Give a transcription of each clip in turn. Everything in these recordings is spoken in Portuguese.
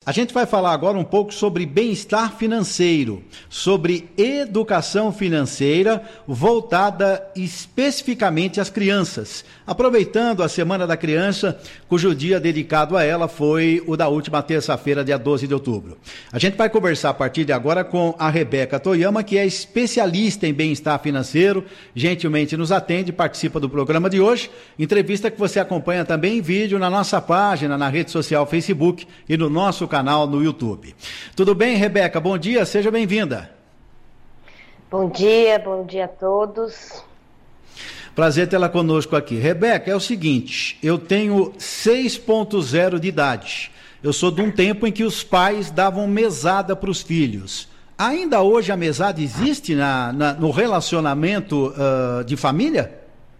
A gente vai falar agora um pouco sobre bem-estar financeiro, sobre educação financeira voltada especificamente às crianças, aproveitando a Semana da Criança, cujo dia dedicado a ela foi o da última terça-feira, dia 12 de outubro. A gente vai conversar a partir de agora com a Rebeca Toyama, que é especialista em bem-estar financeiro, gentilmente nos atende, participa do programa de hoje, entrevista que você acompanha também em vídeo na nossa página, na rede social Facebook e no nosso canal no YouTube. Tudo bem, Rebeca? Bom dia, seja bem-vinda. Bom dia a todos. Prazer tê-la conosco aqui. Rebeca, é o seguinte, eu tenho 6.0 de idade. Eu sou de um tempo em que os pais davam mesada para os filhos. Ainda hoje a mesada existe no relacionamento de família?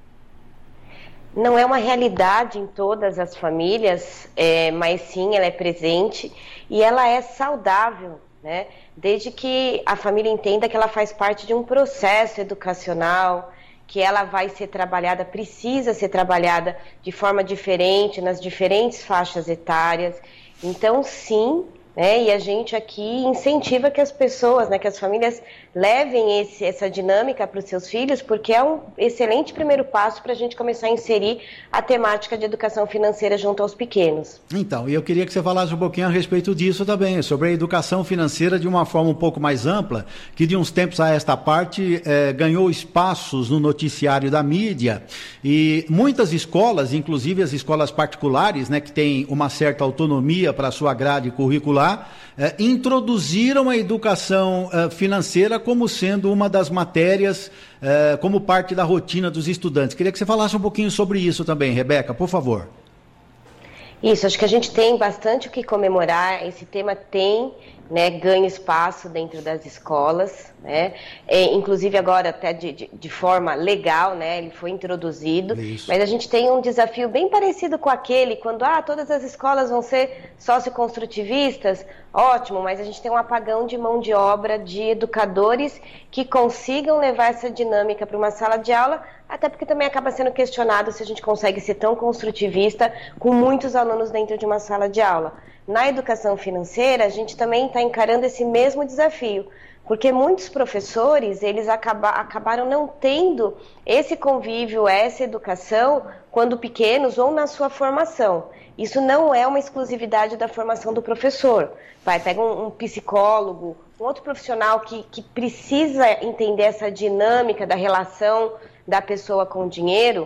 Não é uma realidade em todas as famílias, mas sim, ela é presente e ela é saudável, né? Desde que a família entenda que ela faz parte de um processo educacional, que ela vai ser trabalhada, precisa ser trabalhada de forma diferente, nas diferentes faixas etárias. Então, sim, né, e a gente aqui incentiva que as pessoas, né, que as famílias levem essa dinâmica para os seus filhos, porque é um excelente primeiro passo para a gente começar a inserir a temática de educação financeira junto aos pequenos. Então, e eu queria que você falasse um pouquinho a respeito disso também, sobre a educação financeira de uma forma um pouco mais ampla, que de uns tempos a esta parte ganhou espaços no noticiário da mídia, e muitas escolas, inclusive as escolas particulares, né, que têm uma certa autonomia para a sua grade curricular, introduziram a educação financeira como sendo uma das matérias, como parte da rotina dos estudantes. Queria que você falasse um pouquinho sobre isso também, Rebeca, por favor. Isso, acho que a gente tem bastante o que comemorar, esse tema tem, né, ganho espaço dentro das escolas, né, inclusive agora até de forma legal, né, ele foi introduzido. Isso. Mas a gente tem um desafio bem parecido com aquele, quando todas as escolas vão ser socioconstrutivistas, ótimo, mas a gente tem um apagão de mão de obra de educadores que consigam levar essa dinâmica para uma sala de aula, até porque também acaba sendo questionado se a gente consegue ser tão construtivista com muitos alunos dentro de uma sala de aula. Na educação financeira, a gente também está encarando esse mesmo desafio, porque muitos professores, eles acabaram não tendo esse convívio, essa educação, quando pequenos ou na sua formação. Isso não é uma exclusividade da formação do professor. Pega um psicólogo, um outro profissional que precisa entender essa dinâmica da relação da pessoa com o dinheiro.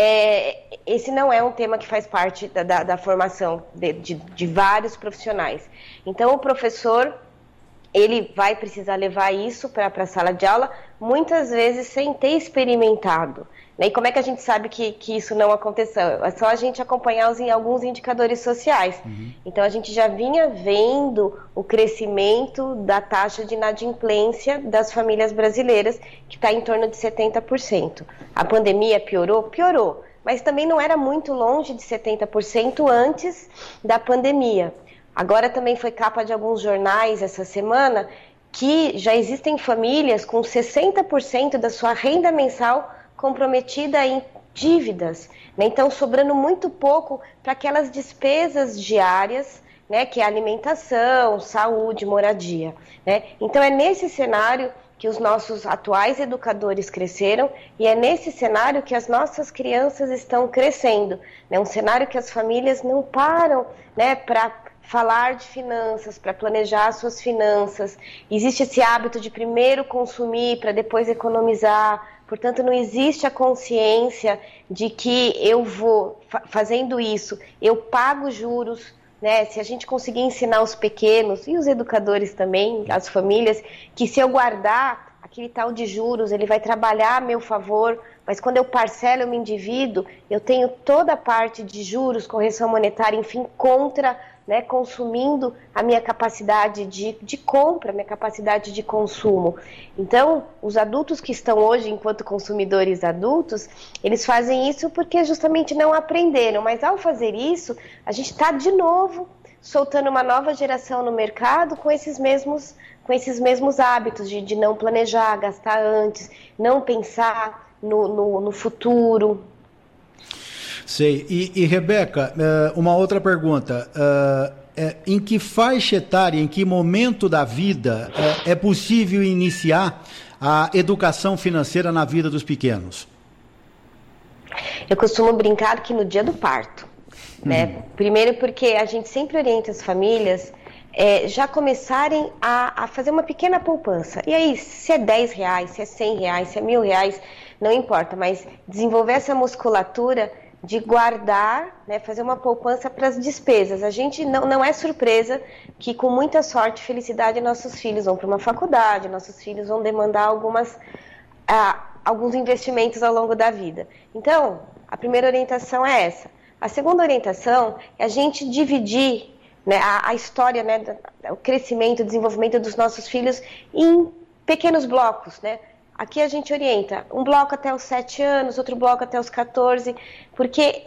Esse não é um tema que faz parte da formação de vários profissionais. Então, o professor, ele vai precisar levar isso para a sala de aula, muitas vezes sem ter experimentado. E como é que a gente sabe que isso não aconteceu? É só a gente acompanhar alguns indicadores sociais. Uhum. Então, a gente já vinha vendo o crescimento da taxa de inadimplência das famílias brasileiras, que está em torno de 70%. A pandemia piorou? Piorou. Mas também não era muito longe de 70% antes da pandemia. Agora também foi capa de alguns jornais essa semana que já existem famílias com 60% da sua renda mensal comprometida em dívidas, né? Então sobrando muito pouco para aquelas despesas diárias, né, que é alimentação, saúde, moradia, né? Então é nesse cenário que os nossos atuais educadores cresceram e é nesse cenário que as nossas crianças estão crescendo, né? Um cenário que as famílias não param, né, para falar de finanças, para planejar suas finanças. Existe esse hábito de primeiro consumir para depois economizar. Portanto, não existe a consciência de que eu vou, fazendo isso, eu pago juros, né? Se a gente conseguir ensinar os pequenos e os educadores também, as famílias, que se eu guardar aquele tal de juros, ele vai trabalhar a meu favor, mas quando eu parcelo, eu me endivido, eu tenho toda a parte de juros, correção monetária, enfim, contra, né, consumindo a minha capacidade de compra, a minha capacidade de consumo. Então, os adultos que estão hoje enquanto consumidores adultos, eles fazem isso porque justamente não aprenderam, mas ao fazer isso, a gente está de novo soltando uma nova geração no mercado com esses mesmos hábitos de não planejar, gastar antes, não pensar no futuro. Sei. E Rebeca, uma outra pergunta. em que faixa etária, em que momento da vida é possível iniciar a educação financeira na vida dos pequenos? Eu costumo brincar que no dia do parto, né? Primeiro porque a gente sempre orienta as famílias já começarem a fazer uma pequena poupança. E aí, se é R$10, se é R$100, se é R$1.000, não importa, mas desenvolver essa musculatura de guardar, né, fazer uma poupança para as despesas. A gente não é surpresa que, com muita sorte e felicidade, nossos filhos vão para uma faculdade, nossos filhos vão demandar alguns investimentos ao longo da vida. Então, a primeira orientação é essa. A segunda orientação é a gente dividir, né, a história, né, o crescimento, o desenvolvimento dos nossos filhos em pequenos blocos, né? Aqui a gente orienta um bloco até os 7 anos, outro bloco até os 14, porque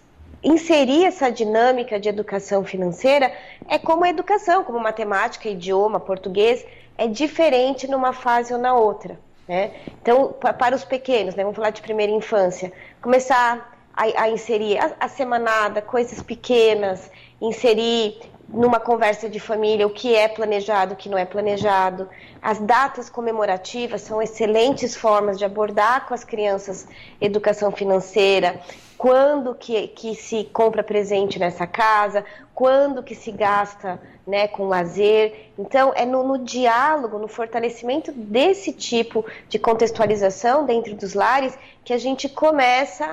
inserir essa dinâmica de educação financeira é como a educação, como matemática, idioma, português, é diferente numa fase ou na outra, né? Então, para os pequenos, né, vamos falar de primeira infância, começar a inserir a semanada, coisas pequenas, inserir numa conversa de família o que é planejado, o que não é planejado. As datas comemorativas são excelentes formas de abordar com as crianças educação financeira, quando que se compra presente nessa casa, quando que se gasta, né, com lazer. Então, é no diálogo, no fortalecimento desse tipo de contextualização dentro dos lares que a gente começa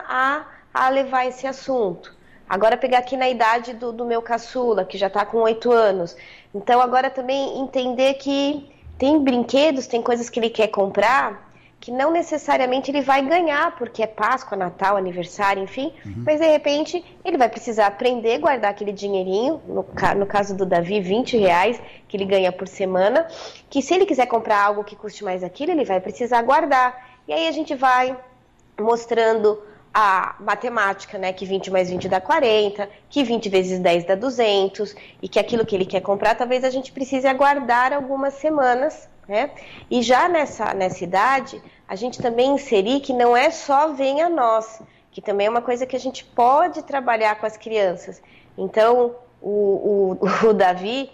a levar esse assunto. Agora pegar aqui na idade do meu caçula, que já está com 8 anos. Então agora também entender que tem brinquedos, tem coisas que ele quer comprar, que não necessariamente ele vai ganhar, porque é Páscoa, Natal, aniversário, enfim. Mas de repente ele vai precisar aprender a guardar aquele dinheirinho, no caso do Davi, R$20 que ele ganha por semana, que se ele quiser comprar algo que custe mais aquilo, ele vai precisar guardar. E aí a gente vai mostrando a matemática, né, que 20 mais 20 dá 40, que 20 vezes 10 dá 200, e que aquilo que ele quer comprar, talvez a gente precise aguardar algumas semanas, né? E já nessa idade, a gente também inserir que não é só venha nós, que também é uma coisa que a gente pode trabalhar com as crianças. Então, o Davi,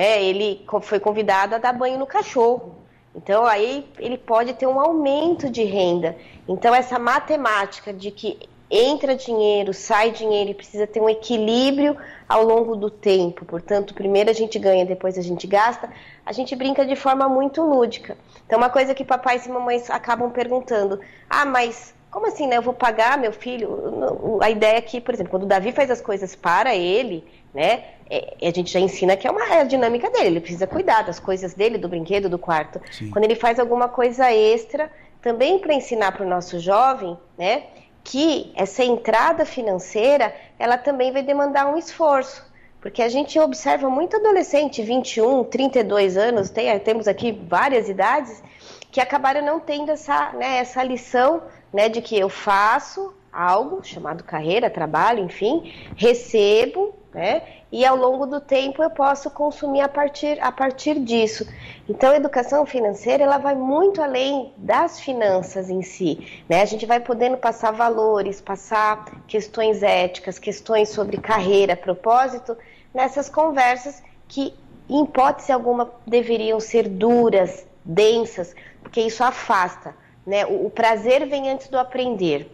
ele foi convidado a dar banho no cachorro. Então, aí ele pode ter um aumento de renda. Então, essa matemática de que entra dinheiro, sai dinheiro e precisa ter um equilíbrio ao longo do tempo. Portanto, primeiro a gente ganha, depois a gente gasta. A gente brinca de forma muito lúdica. Então, uma coisa que papais e mamães acabam perguntando: mas como assim, né? Eu vou pagar meu filho? A ideia é que, por exemplo, quando o Davi faz as coisas para ele, né? A gente já ensina que é a dinâmica dele, ele precisa cuidar das coisas dele, do brinquedo, do quarto. Sim. Quando ele faz alguma coisa extra, também para ensinar para o nosso jovem, né, que essa entrada financeira, ela também vai demandar um esforço. Porque a gente observa muito adolescente, 21, 32 anos, temos aqui várias idades, que acabaram não tendo essa lição, né, de que eu faço algo chamado carreira, trabalho, enfim, recebo, né, e ao longo do tempo eu posso consumir a partir disso. Então a educação financeira, ela vai muito além das finanças em si, né? A gente vai podendo passar valores, passar questões éticas, questões sobre carreira, propósito, nessas conversas que, em hipótese alguma, deveriam ser duras, densas, porque isso afasta, né? O prazer vem antes do aprender.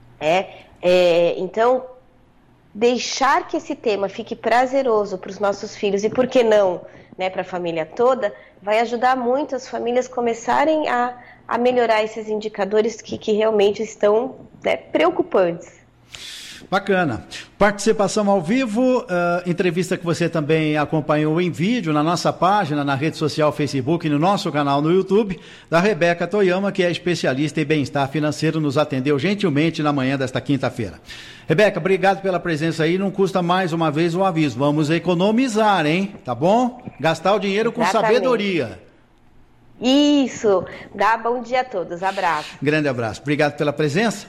Então, deixar que esse tema fique prazeroso para os nossos filhos e, por que não, né, para a família toda, vai ajudar muito as famílias começarem a melhorar esses indicadores que realmente estão, né, preocupantes. Bacana. Participação ao vivo, entrevista que você também acompanhou em vídeo na nossa página, na rede social Facebook e no nosso canal no YouTube, da Rebeca Toyama, que é especialista em bem-estar financeiro, nos atendeu gentilmente na manhã desta quinta-feira. Rebeca, obrigado pela presença aí, não custa mais uma vez um aviso, vamos economizar, hein? Tá bom? Gastar o dinheiro com sabedoria. Isso, dá bom dia a todos, abraço. Grande abraço, obrigado pela presença.